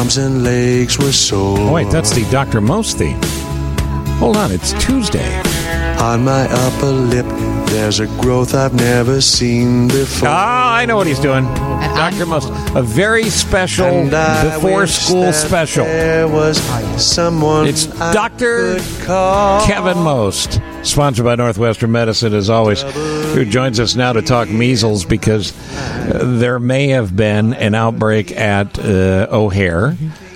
arms and legs were sore. Oh, wait, that's the Dr. Most theme. Hold on, it's Tuesday. On my upper lip, there's a growth I've never seen before. Ah, I know what he's doing. Dr. Most, a very special before-school special. There was someone It's Dr. Kevin Most, sponsored by Northwestern Medicine, as always, who joins us now to talk measles because there may have been an outbreak at O'Hare.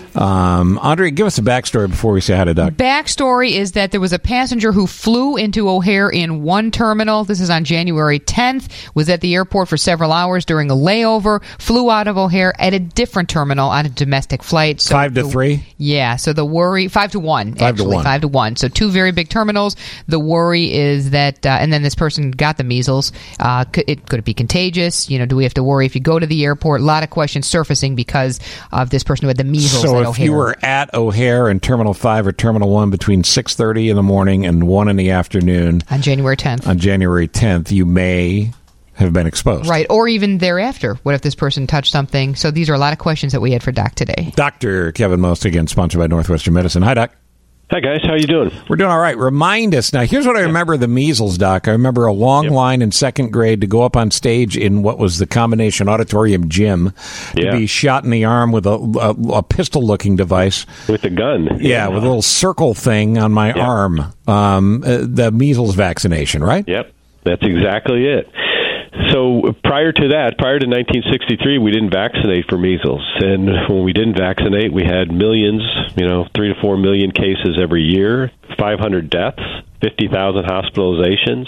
Andre, give us a backstory before we say hi to Doc. Backstory is that there was a passenger who flew into O'Hare in one terminal. This is on January 10th, was at the airport for several hours during a layover, flew out of O'Hare at a different terminal on a domestic flight. So 5 to 3? Yeah, so the worry, 5 to 1, 5 to 1. 5 to 1. So two very big terminals. The worry is that, and then this person got the measles. Could it be contagious? You know, do we have to worry if you go to the airport? A lot of questions surfacing because of this person who had the measles. So if you were at O'Hare in Terminal 5 or Terminal 1 between 6:30 in the morning and 1 in the afternoon on January 10th, you may have been exposed. Right, or even thereafter. What if this person touched something? So these are a lot of questions that we had for Doc today. Dr. Kevin Most, again, sponsored by Northwestern Medicine. Hi, Doc. Hi, guys. How you doing? We're doing all right. Remind us. Now, here's what I remember the measles, Doc. I remember a long line in second grade to go up on stage in what was the combination auditorium gym to be shot in the arm with a pistol-looking device. With a gun. Yeah, with a little circle thing on my arm. The measles vaccination, right? Yep. That's exactly it. So prior to 1963, we didn't vaccinate for measles. And when we didn't vaccinate, we had millions, 3 to 4 million cases every year, 500 deaths, 50,000 hospitalizations,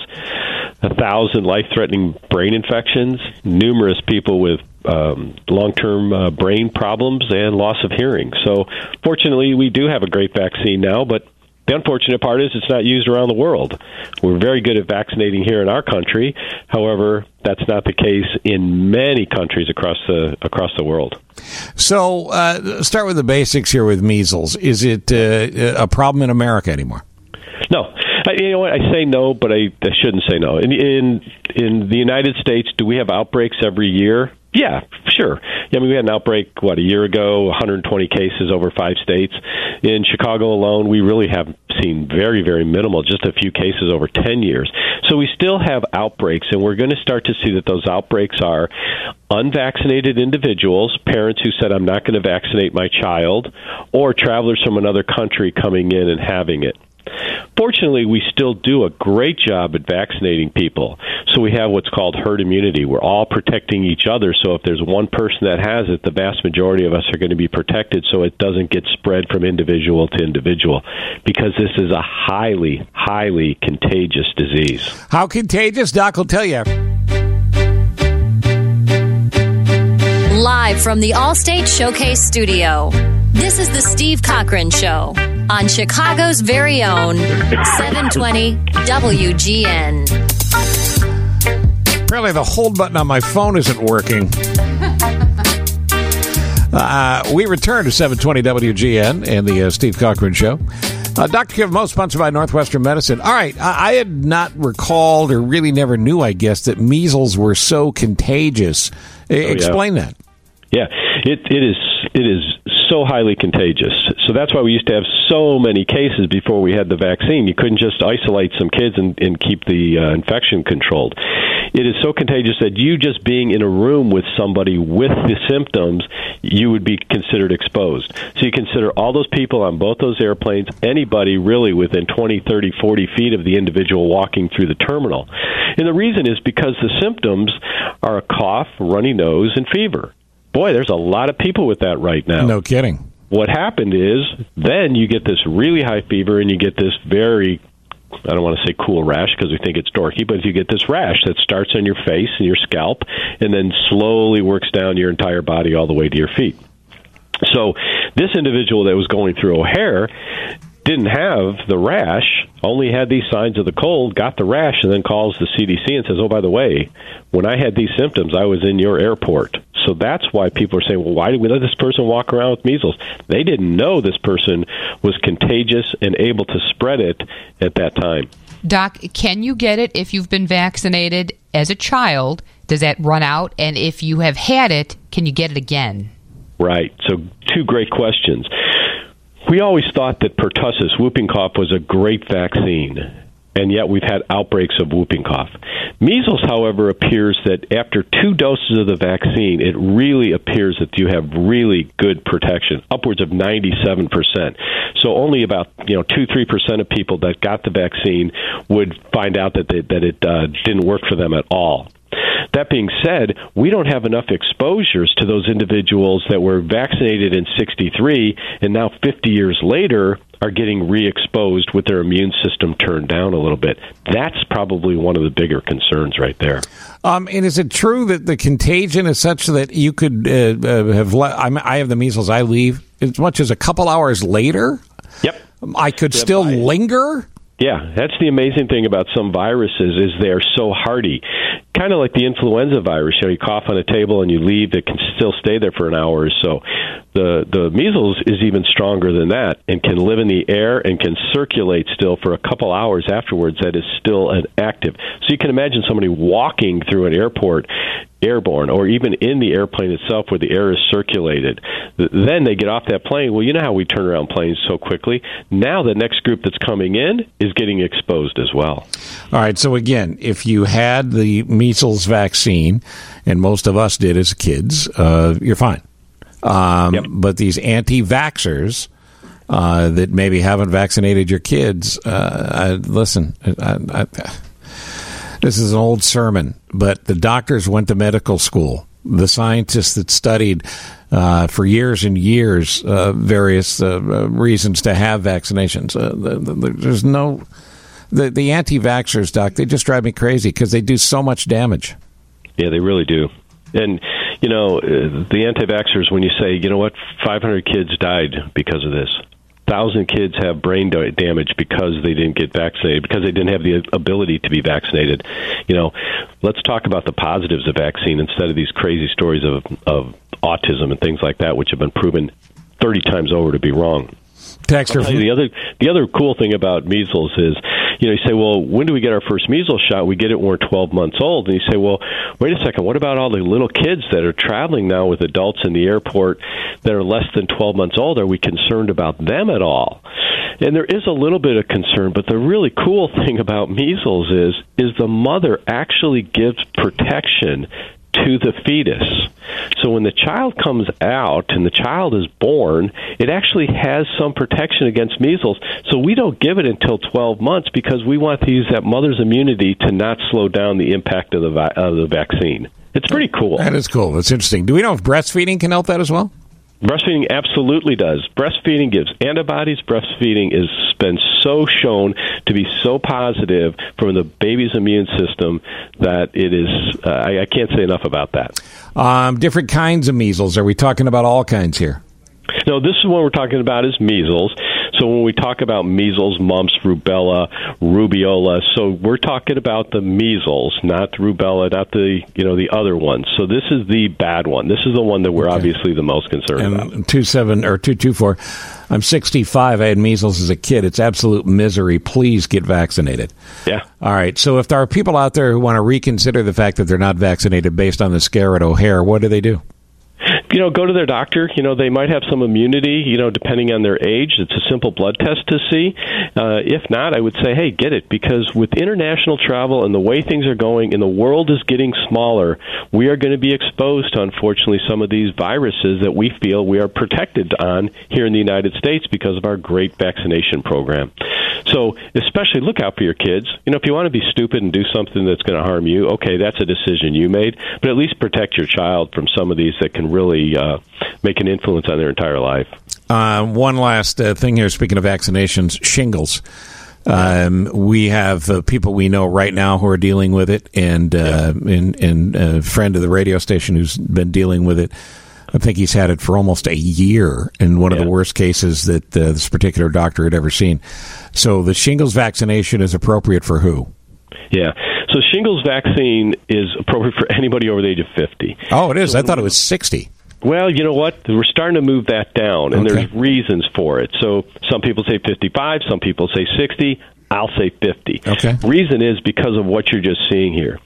1,000 life-threatening brain infections, numerous people with long-term brain problems and loss of hearing. So fortunately, we do have a great vaccine now, but the unfortunate part is it's not used around the world. We're very good at vaccinating here in our country. However, that's not the case in many countries across the world. So, start with the basics here with measles. Is it a problem in America anymore? No. You know what? I say no, but I shouldn't say no. In the United States, do we have outbreaks every year? Yeah, sure. I mean, we had an outbreak, a year ago, 120 cases over 5 states. In Chicago alone, we really have seen very, very minimal, just a few cases over 10 years. So we still have outbreaks, and we're going to start to see that those outbreaks are unvaccinated individuals, parents who said, I'm not going to vaccinate my child, or travelers from another country coming in and having it. Fortunately, we still do a great job at vaccinating people. So we have what's called herd immunity. We're all protecting each other. So if there's one person that has it, the vast majority of us are going to be protected so it doesn't get spread from individual to individual, because this is a highly, highly contagious disease. How contagious? Doc will tell you. Live from the Allstate Showcase Studio, this is the Steve Cochran Show on Chicago's very own 720 WGN. Apparently the hold button on my phone isn't working. We return to 720 WGN and the Steve Cochran Show. Dr. Kevin Most, sponsored by Northwestern Medicine. All right, I had not recalled, or really never knew, I guess, that measles were so contagious. Explain that. Yeah, it is so highly contagious. So that's why we used to have so many cases before we had the vaccine. You couldn't just isolate some kids and keep the infection controlled. It is so contagious that you just being in a room with somebody with the symptoms, you would be considered exposed. So you consider all those people on both those airplanes, anybody really within 20, 30, 40 feet of the individual walking through the terminal. And the reason is because the symptoms are a cough, runny nose, and fever. Boy, there's a lot of people with that right now. No kidding. What happened is then you get this really high fever and you get this very, I don't want to say cool rash because we think it's dorky, but you get this rash that starts on your face and your scalp and then slowly works down your entire body all the way to your feet. So this individual that was going through O'Hare didn't have the rash, only had these signs of the cold, got the rash, and then calls the CDC and says, oh, by the way, when I had these symptoms, I was in your airport. So that's why people are saying, well, why did we let this person walk around with measles? They didn't know this person was contagious and able to spread it at that time. Doc, can you get it if you've been vaccinated as a child? Does that run out? And if you have had it, can you get it again? Right. So 2 great questions. We always thought that pertussis, whooping cough, was a great vaccine, and yet we've had outbreaks of whooping cough. Measles, however, appears that after 2 doses of the vaccine, it really appears that you have really good protection, upwards of 97%. So only about 2-3% of people that got the vaccine would find out that it didn't work for them at all. That being said, we don't have enough exposures to those individuals that were vaccinated in 63 and now 50 years later are getting re-exposed with their immune system turned down a little bit. That's probably one of the bigger concerns right there. And is it true that the contagion is such that you could have I have the measles, I leave as much as a couple hours later? Yep. I could still linger? Yeah, that's the amazing thing about some viruses is they're so hardy. Kind of like the influenza virus. You cough on a table and you leave, it can still stay there for an hour or so. The measles is even stronger than that and can live in the air and can circulate still for a couple hours afterwards. That is still active. So you can imagine somebody walking through an airport airborne, or even in the airplane itself where the air is circulated. Then they get off that plane. Well, you know how we turn around planes so quickly. Now the next group that's coming in is getting exposed as well. All right, so again, if you had the measles vaccine, and most of us did as kids, you're fine. Yep. But these anti-vaxxers that maybe haven't vaccinated your kids, listen, this is an old sermon, but the doctors went to medical school. The scientists that studied for years and years various reasons to have vaccinations. There's no... The anti-vaxxers, Doc, they just drive me crazy because they do so much damage. Yeah, they really do. And, the anti-vaxxers, when you say, 500 kids died because of this. 1,000 kids have brain damage because they didn't get vaccinated, because they didn't have the ability to be vaccinated. Let's talk about the positives of vaccine instead of these crazy stories of autism and things like that, which have been proven 30 times over to be wrong. Texter. I'll tell you, the other cool thing about measles is, you say, well, when do we get our first measles shot? We get it when we're 12 months old. And you say, well, wait a second, what about all the little kids that are traveling now with adults in the airport that are less than 12 months old? Are we concerned about them at all? And there is a little bit of concern, but the really cool thing about measles is the mother actually gives protection to the fetus. So when the child comes out and the child is born, it actually has some protection against measles. So we don't give it until 12 months because we want to use that mother's immunity to not slow down the impact of the vaccine. It's pretty cool. That is cool. That's interesting. Do we know if breastfeeding can help that as well? Breastfeeding absolutely does. Breastfeeding gives antibodies. Breastfeeding has been so shown to be so positive for the baby's immune system that it is, I can't say enough about that. Different kinds of measles. Are we talking about all kinds here? No, this is what we're talking about is measles. So when we talk about measles, mumps, rubella, rubeola, so we're talking about the measles, not the rubella, not the other ones. So this is the bad one. This is the one that we're obviously the most concerned about. 224. I'm 65. I had measles as a kid. It's absolute misery. Please get vaccinated. Yeah. All right. So if there are people out there who want to reconsider the fact that they're not vaccinated based on the scare at O'Hare, what do they do? Go to their doctor. They might have some immunity, depending on their age. It's a simple blood test to see. If not, I would say, hey, get it, because with international travel and the way things are going and the world is getting smaller, we are going to be exposed to, unfortunately, some of these viruses that we feel we are protected on here in the United States because of our great vaccination program. So especially look out for your kids. If you want to be stupid and do something that's going to harm you, okay, that's a decision you made, but at least protect your child from some of these that can really make an influence on their entire life. One last thing here, speaking of vaccinations, shingles. We have people we know right now who are dealing with it, and a friend of the radio station who's been dealing with it. I think he's had it for almost a year, in one of the worst cases that this particular doctor had ever seen. So the shingles vaccination is appropriate for who? Yeah. So shingles vaccine is appropriate for anybody over the age of 50. Oh, it is? So I thought it was 60. Well, you know what? We're starting to move that down, and there's reasons for it. So some people say 55, some people say 60. I'll say 50. Okay. Reason is because of what you're just seeing here.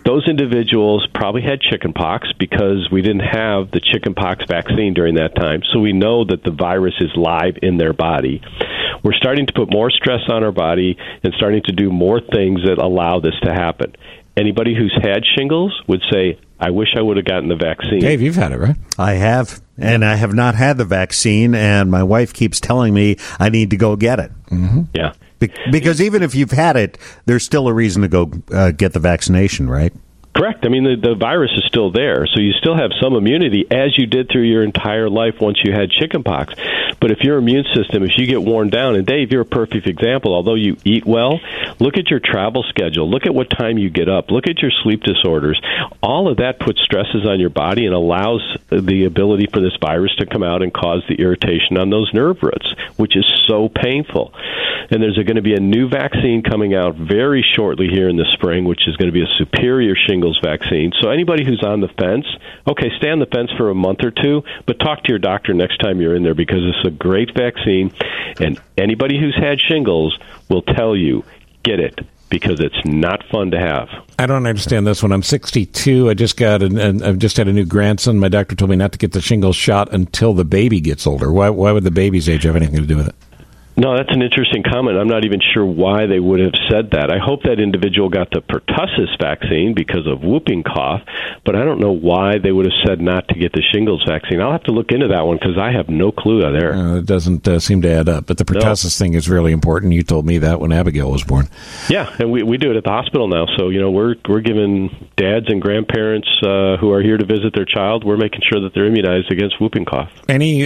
those individuals probably had chickenpox because we didn't have the chickenpox vaccine during that time, so we know that the virus is live in their body. We're starting to put more stress on our body and starting to do more things that allow this to happen. Anybody who's had shingles would say, I wish I would have gotten the vaccine. Dave, you've had it, right? I have, and I have not had the vaccine, and my wife keeps telling me I need to go get it. Mm-hmm. Yeah. Because even if you've had it, there's still a reason to go get the vaccination, right? Correct. I mean, the virus is still there, so you still have some immunity, as you did through your entire life once you had chickenpox. But if your immune system, if you get worn down, and Dave, you're a perfect example, although you eat well, look at your travel schedule, look at what time you get up, look at your sleep disorders. All of that puts stresses on your body and allows the ability for this virus to come out and cause the irritation on those nerve roots, which is so painful. And there's going to be a new vaccine coming out very shortly here in the spring, which is going to be a superior shingles vaccine. So anybody who's on the fence, okay, stay on the fence for a month or two, but talk to your doctor next time you're in there because it's a great vaccine. And anybody who's had shingles will tell you, get it, because it's not fun to have. I don't understand this one. I'm 62. I just I've just had a new grandson. My doctor told me not to get the shingles shot until the baby gets older. Why would the baby's age have anything to do with it? No, that's an interesting comment. I'm not even sure why they would have said that. I hope that individual got the pertussis vaccine because of whooping cough, but I don't know why they would have said not to get the shingles vaccine. I'll have to look into that one because I have no clue there. It doesn't seem to add up. But the pertussis thing is really important. You told me that when Abigail was born. Yeah, and we do it at the hospital now. So, we're giving dads and grandparents who are here to visit their child, we're making sure that they're immunized against whooping cough. Any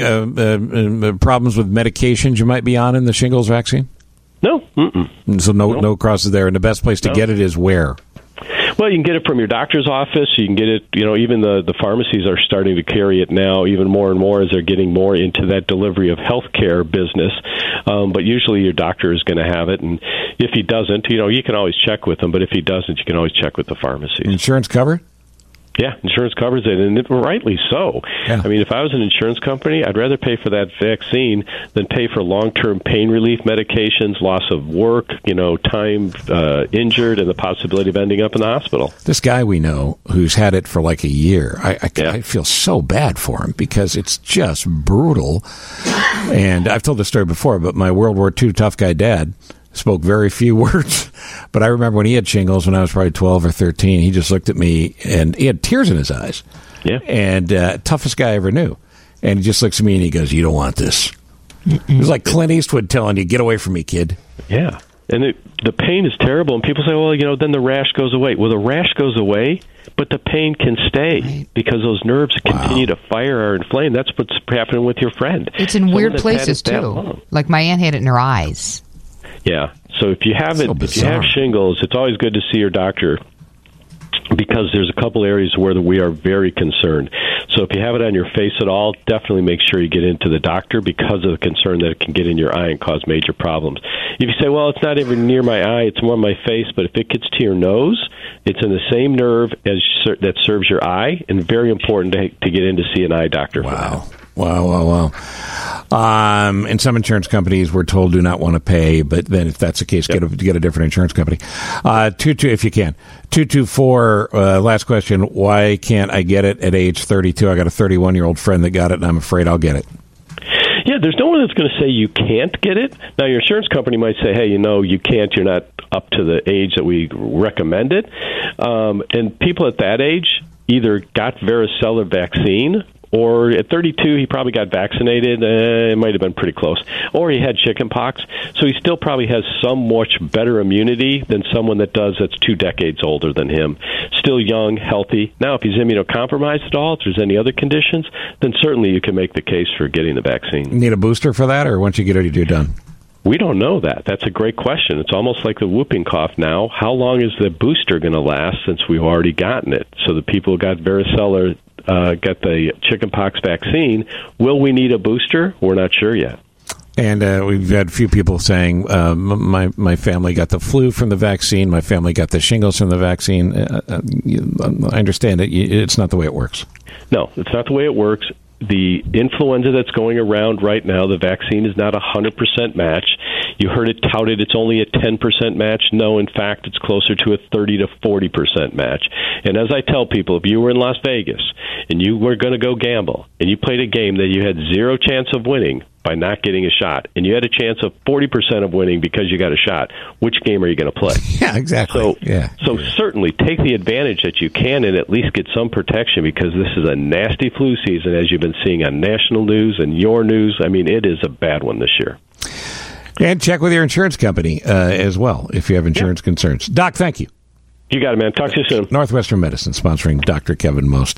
problems with medications you might be on in the shingles vaccine? No. Mm-mm. So no crosses there. And the best place to get it is where? Well, you can get it from your doctor's office. You can get it, even the pharmacies are starting to carry it now even more and more as they're getting more into that delivery of healthcare business. But usually your doctor is going to have it. And if he doesn't, you can always check with him. But if he doesn't, you can always check with the pharmacy. Insurance cover? Yeah, insurance covers it, and rightly so. Yeah. I mean, if I was an insurance company, I'd rather pay for that vaccine than pay for long-term pain relief medications, loss of work, time injured, and the possibility of ending up in the hospital. This guy we know who's had it for like a year, I feel so bad for him because it's just brutal. And I've told this story before, but my World War II tough guy dad spoke very few words, but I remember when he had shingles when I was probably 12 or 13, he just looked at me and he had tears in his eyes. Yeah. And toughest guy I ever knew. And he just looks at me and he goes, "You don't want this." It was like Clint Eastwood telling you, "Get away from me, kid." Yeah. And the pain is terrible. And people say, well, then the rash goes away. Well, the rash goes away, but the pain can stay because those nerves continue to fire or inflame. That's what's happening with your friend. It's in weird places, too. Like my aunt had it in her eyes. Yeah. So if you have if you have shingles, it's always good to see your doctor because there's a couple areas where we are very concerned. So if you have it on your face at all, definitely make sure you get into the doctor because of the concern that it can get in your eye and cause major problems. If you say, well, it's not even near my eye, it's more on my face, but if it gets to your nose, it's in the same nerve that serves your eye, and very important to get in to see an eye doctor for that. Wow. And some insurance companies we're told do not want to pay, but then if that's the case, get a different insurance company. 22, if you can. 224, last question. Why can't I get it at age 32? I got a 31-year-old friend that got it, and I'm afraid I'll get it. Yeah, there's no one that's going to say you can't get it. Now, your insurance company might say, hey, you can't. You're not up to the age that we recommend it. And people at that age either got varicella vaccine, or at 32, he probably got vaccinated. It might have been pretty close. Or he had chickenpox. So he still probably has some much better immunity than someone that's 2 decades older than him. Still young, healthy. Now, if he's immunocompromised at all, if there's any other conditions, then certainly you can make the case for getting the vaccine. Need a booster for that, or once you get it, you're done? We don't know that. That's a great question. It's almost like the whooping cough now. How long is the booster going to last since we've already gotten it? So the people who got varicella get the chickenpox vaccine. Will we need a booster? We're not sure yet. And we've had a few people saying, my family got the flu from the vaccine, my family got the shingles from the vaccine. I understand it. It's not the way it works. No, it's not the way it works. the influenza that's going around right now, the vaccine is not a 100% match. You heard it touted it's only a 10% match. No, in fact, it's closer to a 30 to 40% match. And as I tell people, if you were in Las Vegas and you were going to go gamble and you played a game that you had zero chance of winning by not getting a shot, and you had a chance of 40% of winning because you got a shot, which game are you going to play? Yeah, exactly. So certainly take the advantage that you can and at least get some protection, because this is a nasty flu season, as you've been seeing on national news and your news. I mean, it is a bad one this year. And check with your insurance company as well if you have insurance concerns. Doc, thank you. You got it, man. Talk to you soon. Northwestern Medicine sponsoring Dr. Kevin Most.